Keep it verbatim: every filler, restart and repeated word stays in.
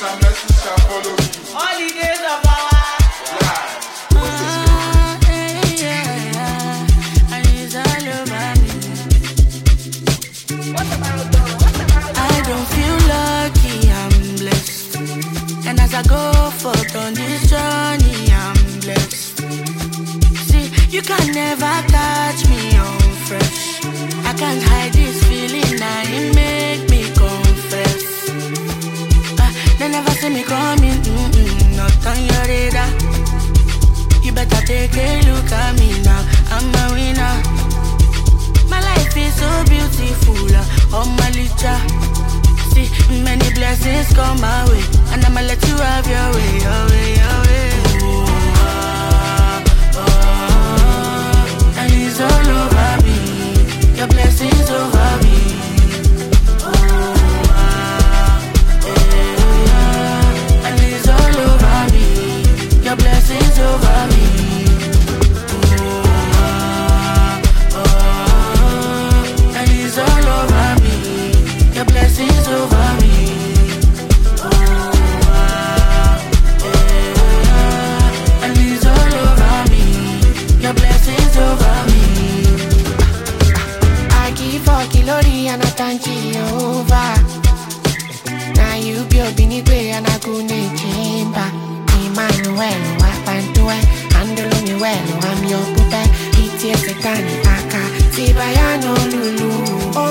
and mercy shall follow me. All the days of our life. I don't feel lucky, I'm blessed. And as I go forth on this journey, I'm blessed. See, you can never catch me on fresh. I can't hide this feeling, now it make me confess. uh, They never see me coming, mm-mm, not on your radar. You better take a look at me now, I'm a winner. My life is so beautiful, uh, oh my licha. See, many blessings come my way, and I'ma let you have your way, your way, your way. Oh, ah, ah, and it's all over me, your blessings over me. Oh, ah, eh, and it's all over me, your blessings over me. Blessings over me. Oh, ah, yeah. And it's all over me. Your blessings over me. I give a kilori and I thank Jehovah. Now you be a bini way and I go ne chamber. Emmanuel, Wapantua, handle me well, I'm your puppet. It's a tani aka, Sibayano Lulu.